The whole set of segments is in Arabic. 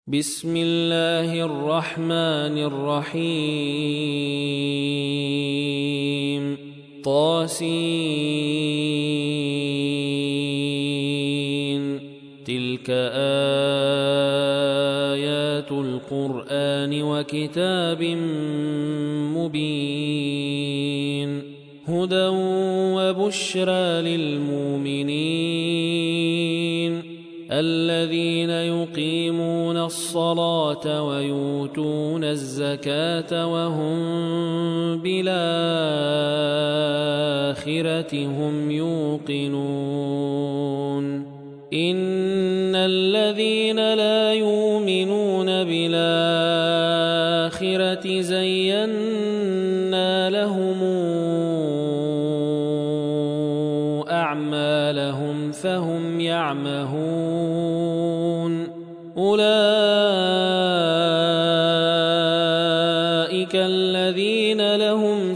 بسم الله الرحمن الرحيم طاسين تلك آيات القرآن وكتاب مبين هدى وبشرى للمؤمنين الذين يقيمون الصلاة ويؤتون الزكاة وهم بالآخرة هم يوقنون إن الذين لا يؤمنون بالآخرة زينا لهم أعمالهم فهم يعمهون أولئك الذين لهم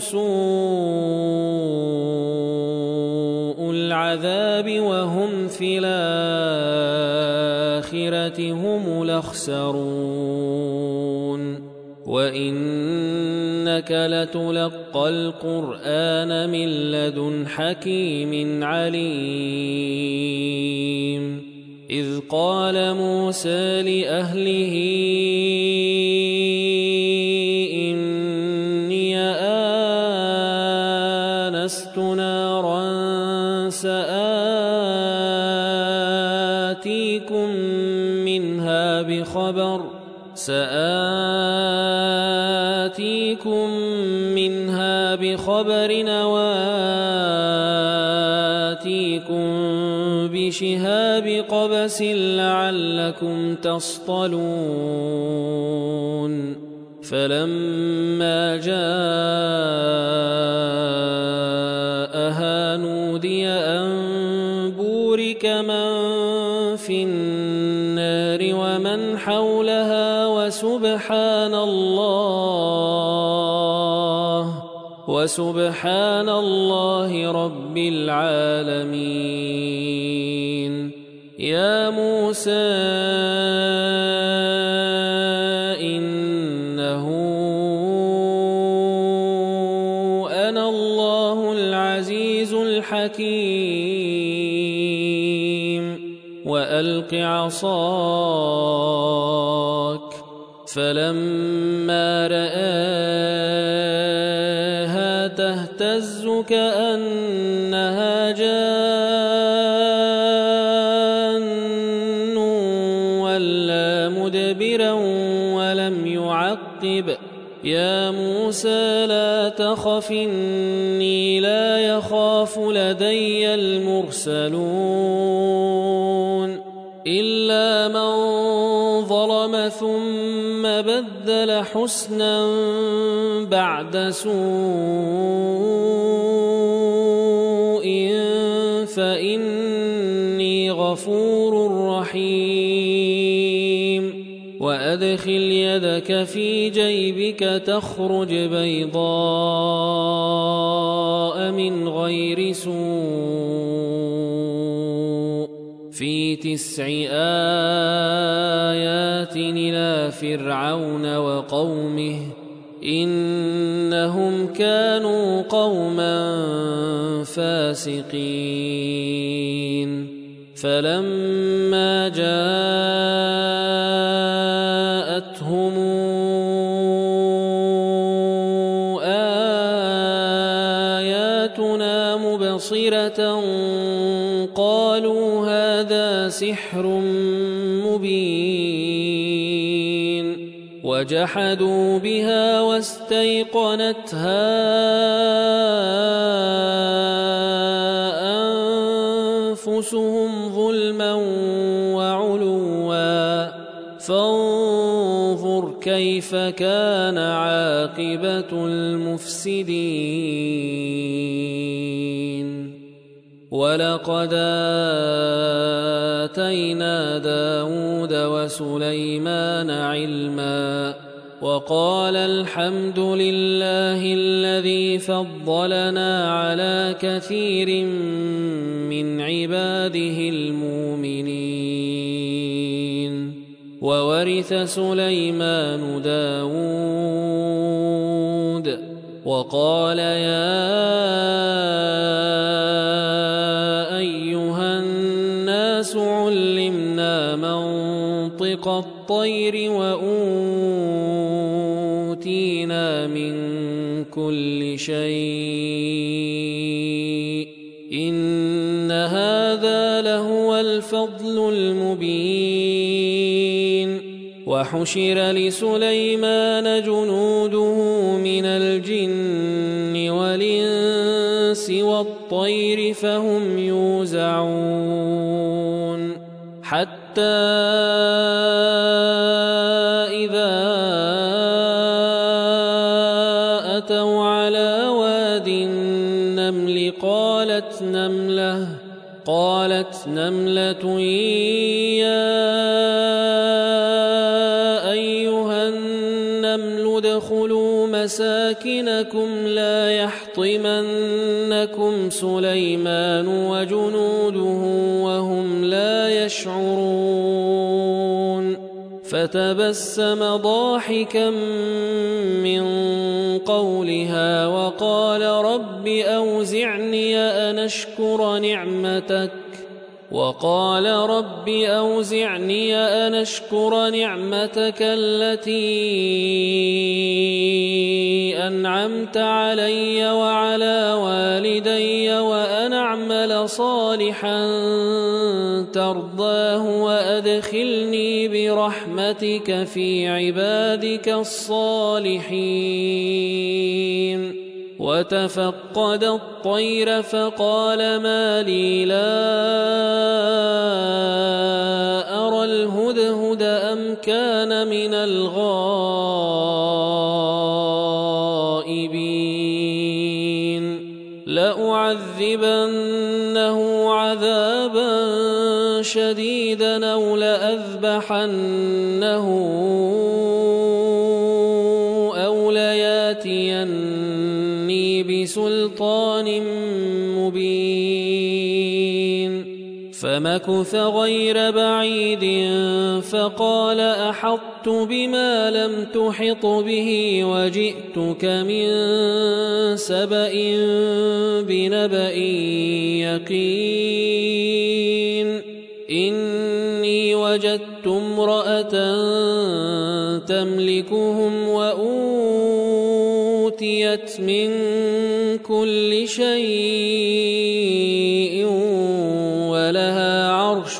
سوء العذاب وهم في الآخرة هم الأخسرون وإنك لتلقى القرآن من لدن حكيم عليم إذ قال موسى لأهله إني آنست نارا سآتيكم منها بخبر وآتيكم بشهاب قبس لعلكم تصطلون فلما جاءها نودي أن بورك من في النار ومن حولها وسبحان الله رب العالمين يا موسى إنه أنا الله العزيز الحكيم وألق عصاك فلما رآها تهتز كأنها جان ولا مدبرا ولم يعقب يا موسى لا تخف إني لا يخاف لدي المرسلون إلا من ظلم ثم بدل حسنا بعد سوء فإني غفور رحيم وأدخل يدك في جيبك تخرج بيضاء من غير سوء في 9 آيات إلى فرعون وقومه إنهم كانوا قوما فاسقين فلما جاءتهم آياتنا مبصرة قالوا هذا سحر مبين وجحدوا بها واستيقنتها أنفسهم ظلما وعلوا فانظر كيف كان عاقبة المفسدين ولقد آتينا داود وسليمان علما وقال الحمد لله الذي فضلنا على كثير من عباده المؤمنين وورث سليمان داود. وقال يا أيها الناس علمنا منطق الطير وأوتينا من كل شيء إن هذا لهو الفضل المبين. وحشر لسليمان جنوده من الجن والإنس والطير فهم يوزعون حتى إذا أتوا على واد النمل قالت نملة يا أيها النمل ادخلوا مساكنكم لا يحطمنكم سليمان وجنوده وهم لا يشعرون. فتبسم ضاحكا من قولها وقال رب أوزعني أن أشكر نعمتك التي أنعمت علي وعلى والدي وأن أعمل صالحا ترضاه وأدخلني برحمتك في عبادك الصالحين. وتفقد الطير فقال ما لي لا أرى الهدهد أم كان من الغائبين لأعذبنه عذابا شديدا أو لأذبحنه أو لياتيني بسلطان مبين. فمكث غير بعيد فقال أحطت بما لم تحط به وجئتك من سبأ بنبأ يقين إني وجدت امرأة تملكهم وأوتيت من كل شيء ولها عرش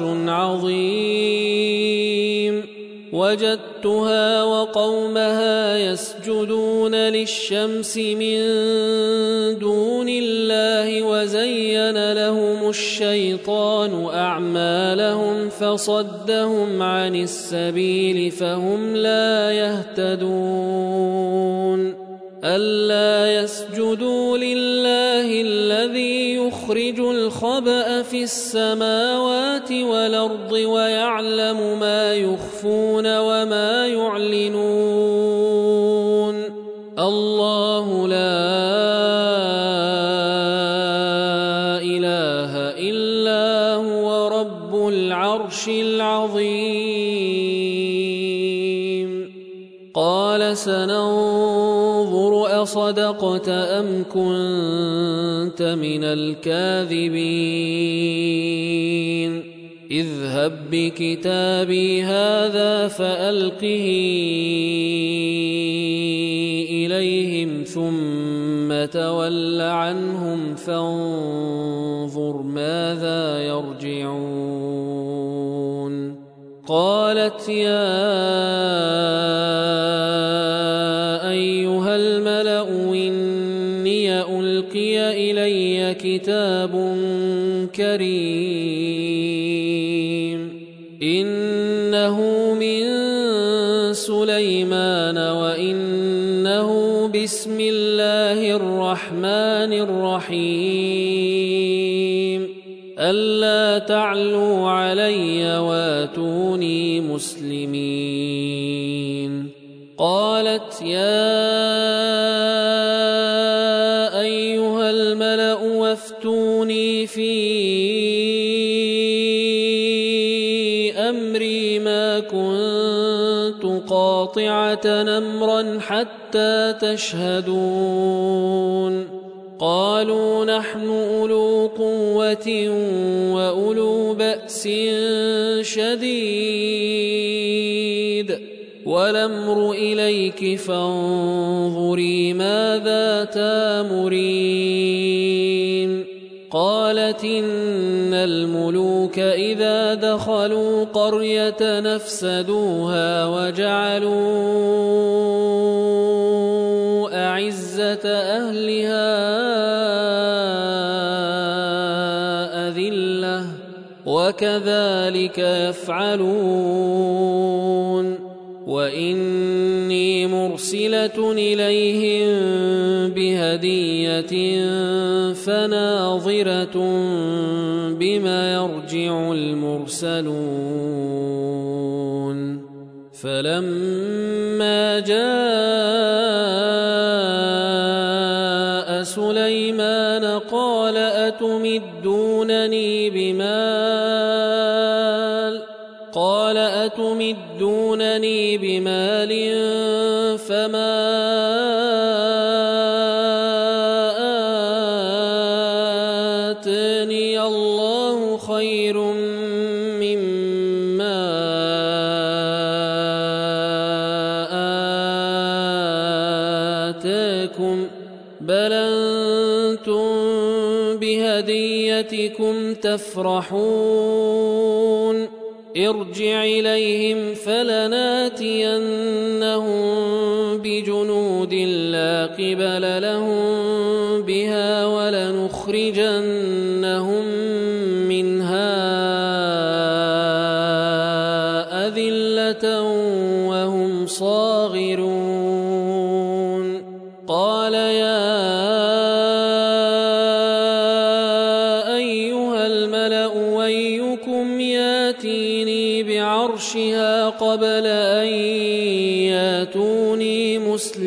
عظيم. وجدتها وقومها يسجدون للشمس من دون الله وزين لهم الشيطان أعمالهم فصدهم عن السبيل فهم لا يهتدون. ألا يسجدوا لله الذي يخرج الخبأ في السماوات والأرض ويعلم ما يخفون وما يعلنون الله لا إله إلا هو رب العرش العظيم. قال سننظر أصدقت أم كنت من الكاذبين اذهب بكتابي هذا فألقه إليهم ثم تول عنهم فانظر ماذا يرجعون. قالت يا أيها الملأ إني ألقي إلي كتاب كريم إنه من سليمان وإنه بسم الله الرحمن الرحيم ألا تعلوا علي واتوني مسلمين. قالت يا أيها الملأ وافتوني في أمري ما كنت كنت قاطعة أمرا حتى تشهدون قالوا نحن أولو قوة وأولو بأس شديد والأمر إليك فانظري ماذا تامرين قالت إن الملوك إذا دخلوا قرية نفسدوها وجعلوا أعزة أهلها أذلة وكذلك يفعلون وإني مرسلة إليهم بهدية فناظرة بما يرجع المرسلون فلما جاء سليمان قال أتمدونني بمال فما آتاني الله خير مما آتاكم بل أنتم بهديتكم تفرحون ارجع إليهم فلناتينهم بجنود لا قبل لهم بها ولنخرجنهم منها أذلة وهم صاغرون قال يا أيها الملأ أيكم ياتيني بعرشها قبل أن ياتوني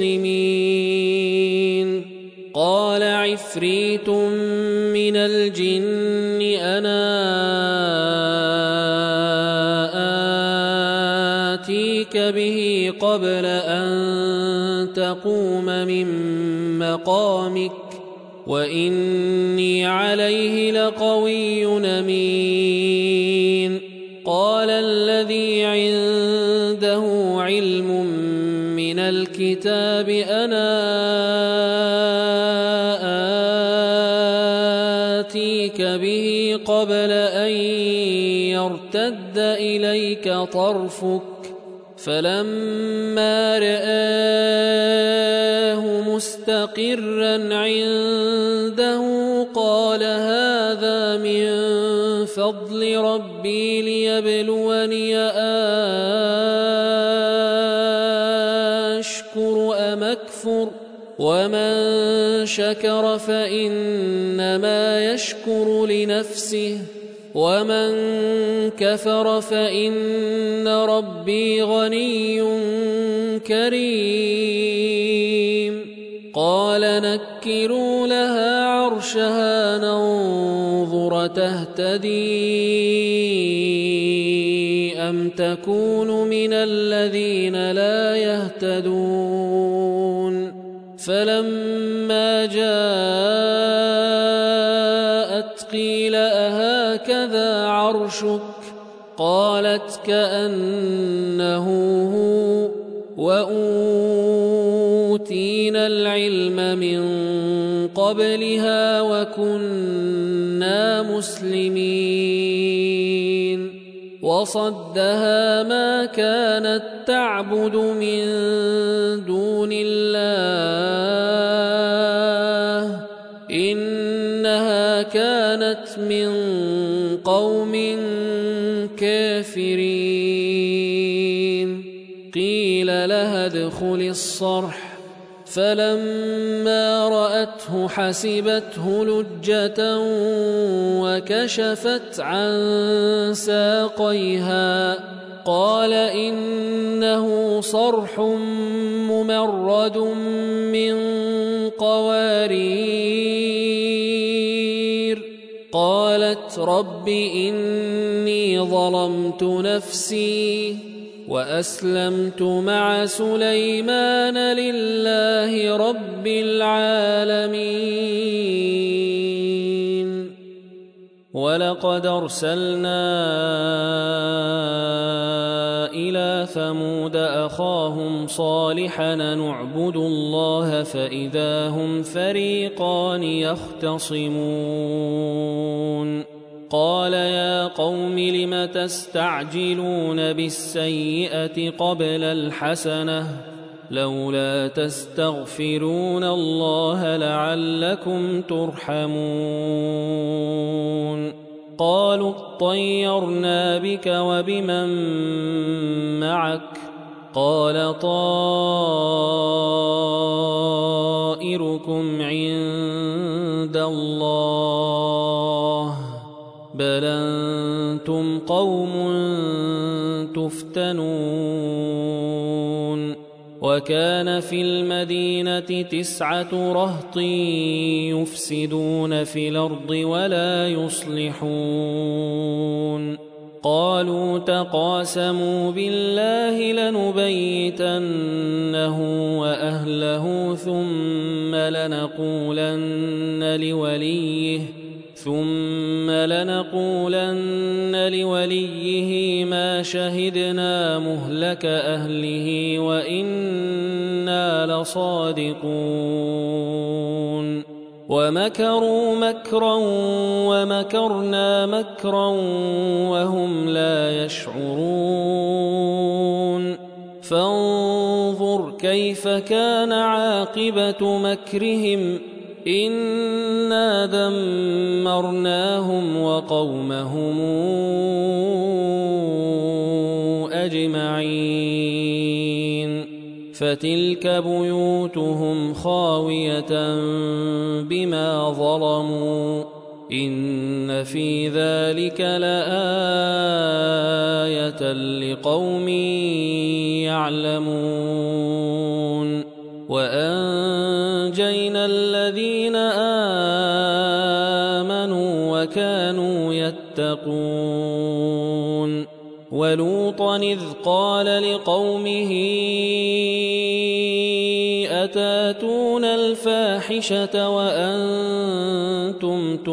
مسلمين قال عفريت من الجن أنا آتيك به قبل أن تقوم من مقامك وإني عليه لقوي أمين قال الذي عنده علم من الكتاب أنا آتيك به قبل أن يرتد إليك طرفك فلما رآه مستقرا عنده قال هذا من فضل ربي ليبلوني أشكر أم أكفر ومن شكر فإنما يشكر لنفسه ومن كفر فإن ربي غني كريم قال نكروا لها عرشها ننظر تهتدي أم تكون من الذين لا يهتدون فلما جاءت قيل أهكذا عرشك قالت كأنه هو وأوتينا العلم من قبلها وكنا مسلمين وصدها ما كانت تعبد من دون الله إنها كانت من قوم كافرين قيل لها ادخل الصرح فلما رأته حسبته لجة وكشفت عن ساقيها قال إنه صرح ممرد من قوارير قالت رب إني ظلمت نفسي وأسلمت مع سليمان لله رب العالمين. ولقد أرسلنا إلى ثمود أخاهم صالحا نعبد الله فإذا هم فريقان يختصمون. قال يا قوم لم تستعجلون بالسيئة قبل الحسنة لولا تستغفرون الله لعلكم ترحمون. قالوا اطيرنا بك وبمن معك قال طائركم عند الله بل أنتم قوم تفتنون. وكان في المدينة 9 رهط يفسدون في الأرض ولا يصلحون. قالوا تقاسموا بالله لنبيتنه وأهله ثم لنقولن لوليه ما شهدنا مهلك أهله وإنا لصادقون. ومكروا مكرا ومكرنا مكرا وهم لا يشعرون. فانظر كيف كان عاقبة مكرهم إنا دمرناهم وقومهم أجمعين. فتلك بيوتهم خاوية بما ظلموا إن في ذلك لآية لقوم يعلمون. وأنجينا الذين آمنوا وكانوا يتقون. ولوطا إذ قال لقومه أتاتون الفاحشة وأنتم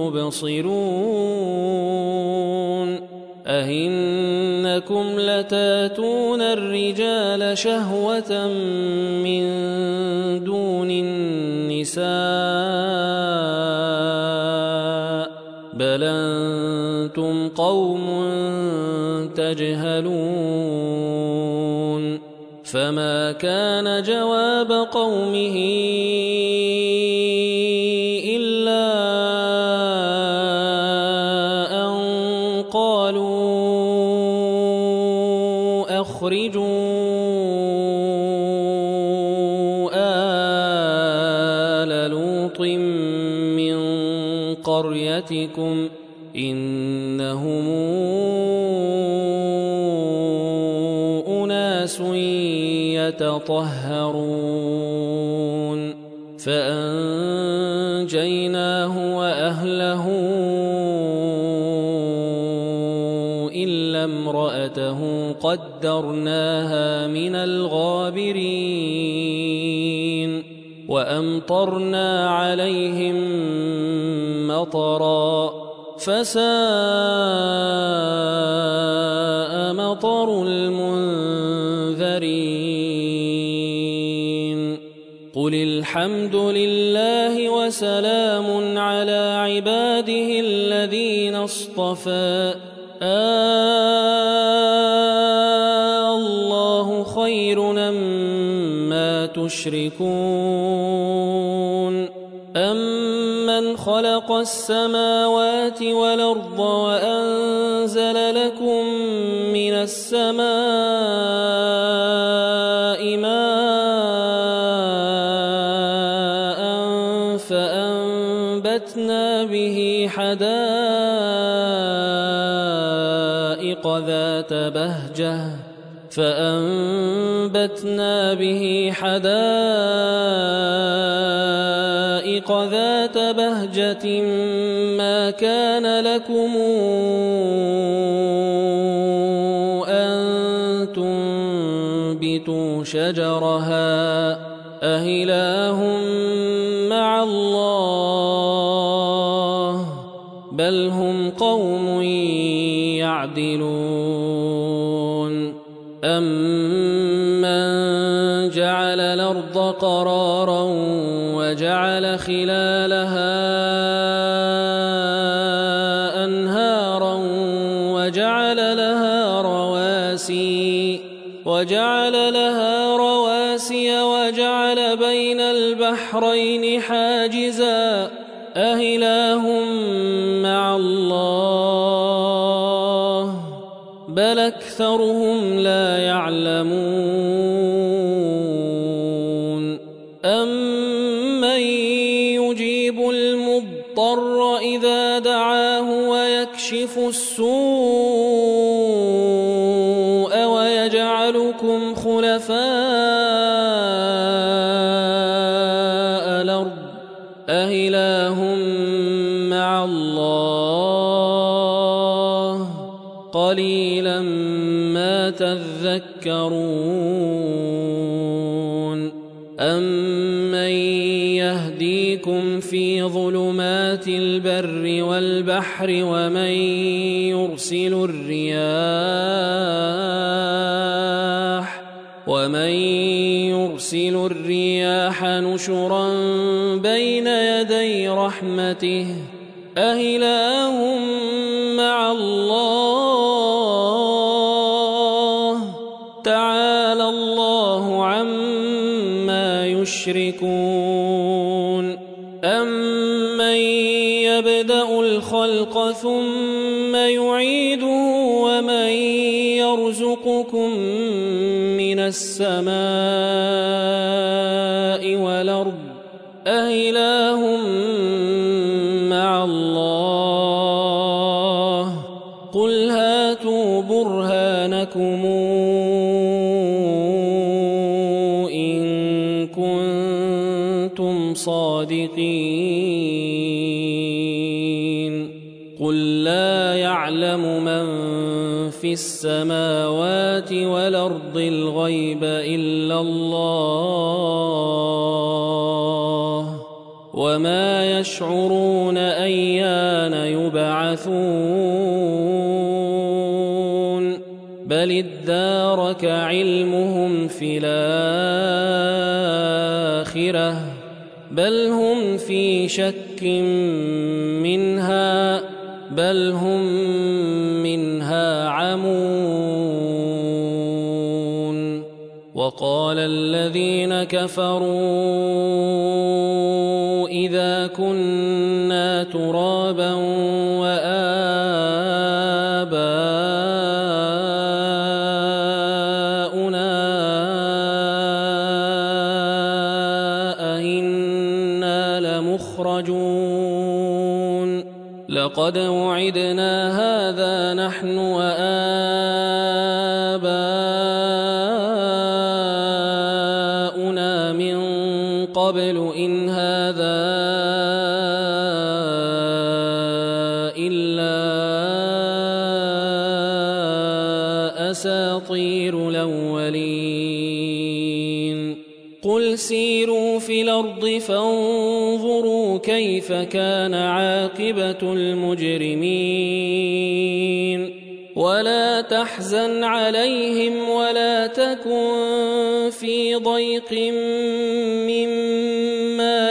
تبصرون أئنكم لتاتون الرجال شهوة من دون النساء بل أنتم قوم تجهلون. فما كان جواب قومه إلا أن قالوا أخرجوا آل لوط من قريتكم إنهم أناس يتطهرون. فأنجيناه وأهله إلا امرأته قدرناها من الغابرين. وأمطرنا عليهم مطرا فساء مطر المنذرين. قل الحمد لله وسلام على عباده الذين اصطفى الله خير أمّا تشركون. أَمَّنْ خَلَقَ السَّمَاوَاتِ وَالْأَرْضَ وَأَنزَلَ لَكُم مِّنَ السَّمَاءِ مَاءً فَأَنبَتْنَا به حدائق ذات بهجة ما كان لكم أن تنبت شجرها أإله مع الله بل هم قوم يعدلون أمن جعل الأرض قرارا وجعل خلالها أنهارا وجعل لها رواسي وجعل بين البحرين حاجزا أإله مع الله بل أكثرهم لا يعلمون أمن يجيب المضطر إذا دعاه ويكشف السوء ويجعلكم خلفاء الأرض أإله مع الله قليلا ما تذكرون أمن يهديكم في ظلمات البر والبحر ومن يرسل الرياح نشرا بين يدي رحمته أإله مع الله تعالى الله عما يشركون أمن يبدأ الخلق ثم يعيده ومن يرزقكم من السماء والأرض أإله مع الله قل هاتوا برهانكم إن كنتم صادقين قل لا يعلم من في السماوات والأرض الغيب إلا الله وما يشعرون أيان يبعثون بل ادارك علمهم في الآخرة بل هم في شك منها بل هم منها عمون وقال الذين كفروا إذا كنا ترابا وآباؤنا أئنا لمخرجون لقد وعدنا هذا نحن وآباؤنا من قبل إن هذا إلا أساطير الأولين قل سيروا في الأرض فانظروا كيف كان عاقبة المجرمين ولا تحزن عليهم ولا تكن في ضيق مما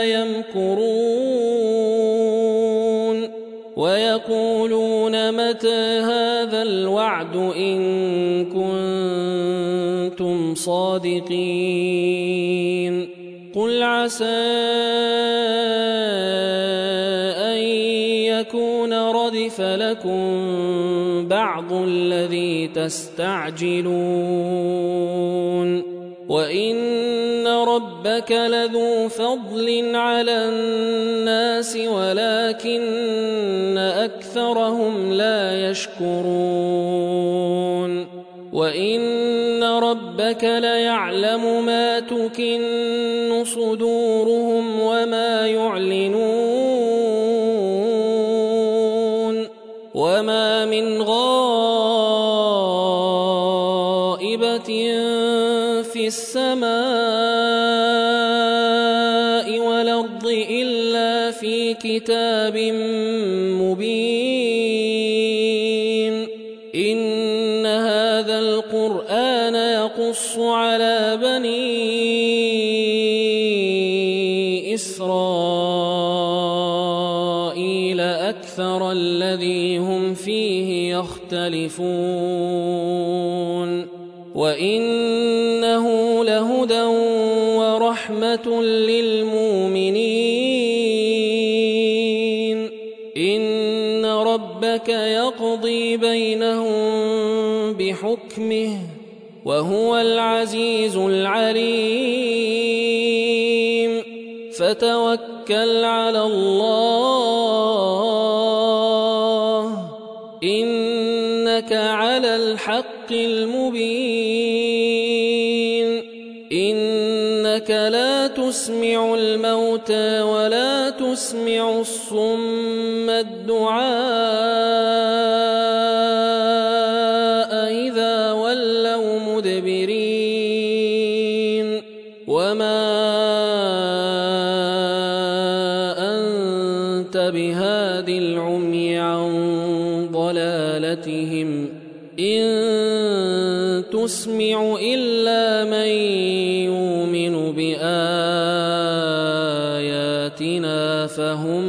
يمكرون ويقولون متى هذا الوعد إن كنتم صادقين قل عسى أن يكون ردف لكم بعض الذي تستعجلون وإن ربك لذو فضل على الناس ولكن أكثرهم لا يشكرون وإن ربك ليعلم ما تكن صدورهم وما يعلنون وما من غائبة في السماء والأرض إلا في كتاب مبين إن هذا القرآن يقص على بني إسرائيل أكثر الذي هم فيه يختلفون وإنه لهدى ورحمة للمؤمنين إن ربك يقضي بينهم بحكمه وهو العزيز العليم فتوكل على الله إنك على الحق المبين إنك لا تسمع الموتى ولا تسمع الصم الدعاء إذا ولوا مدبرين وما أنت بهاد العمي عن ضلالتهم إن تسمع إلا من يؤمن بآياتنا فهم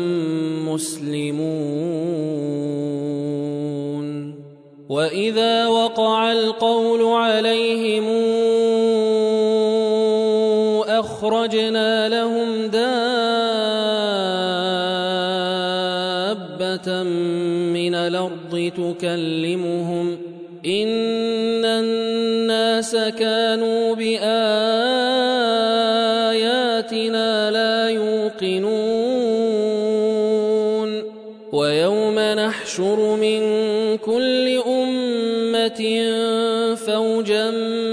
مسلمون وإذا وقع القول عليهم أخرجنا لهم دابة من الأرض تكلمهم إن الناس كانوا بآياتنا لا يوقنون ويوم نحشر من كل أمة فوجا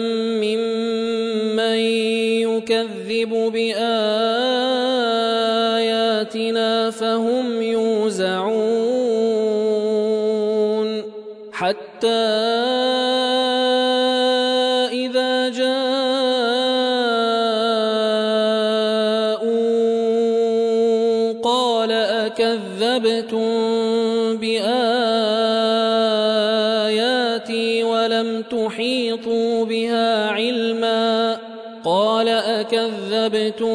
ممن يكذب بآياتنا فهم يوزعون حتى إذا جاءوا قال أكذبتم بآياتي ولم تحيطوا بها علما قال أكذبتم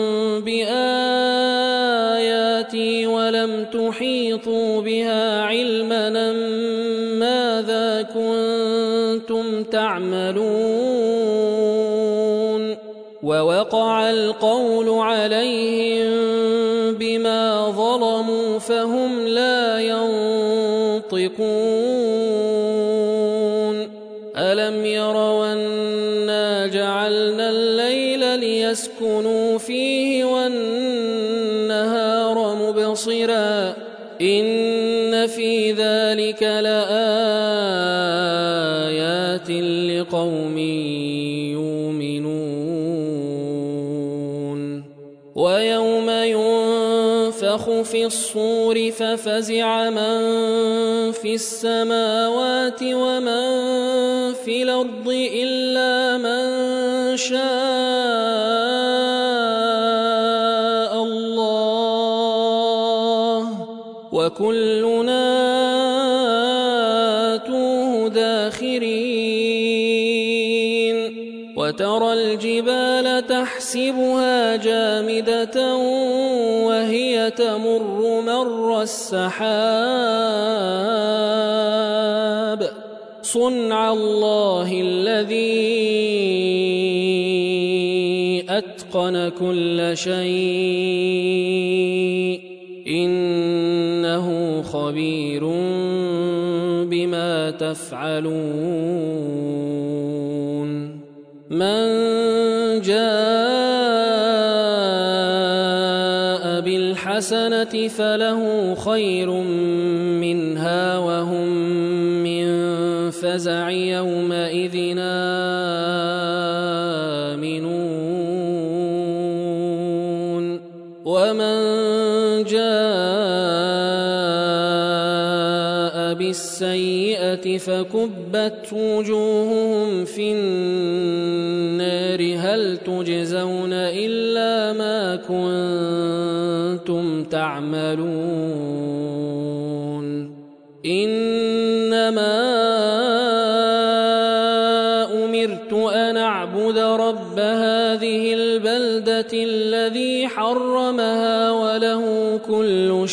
بآياتي ولم تحيطوا بها علما ماذا كنتم تعملون ووقع القول عليهم بما ظلموا فهم لا ينطقون ألم يروا أنا جعلنا الليل ليسكنوا فيه والنهار مبصرا إن في ذلك لآيات لقوم يؤمنون ويوم ينفخ في الصور ففزع من في السماوات ومن في الأرض إلا من شاء الله وكلنا آتوه داخرين وترى الجبال تحسبها جامدة وهي تمر مر السحاب صنع الله الذي أتقن كل شيء إنه خبير بما تفعلون من جاء بالحسنة فله خير منها وهم من فزع يومئذ آمنون ومن جاء بالسيئة فكبت وجوههم في النار هل تجزون إلا ما كنتم تعملون إنما أمرت أن أعبد رب هذه البلدة الذي حرمها وله كل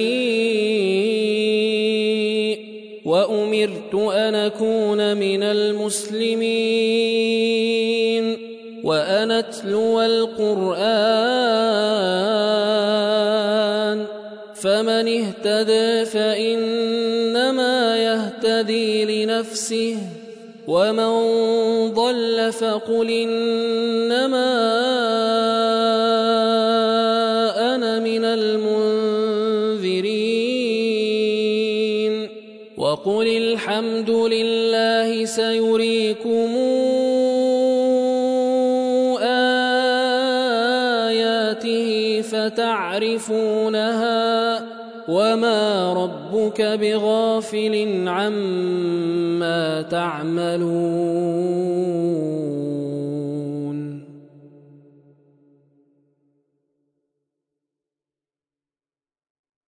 شيء وأمرت أن أكون من المسلمين وأن أتلو القرآن فمن اهتدى فإنما يهتدي لنفسه ومن ضل فقل إنما أنا من المنذرين وقل الحمد لله سيريكم آياته فتعرفونها وما ربك بغافل عما تعملون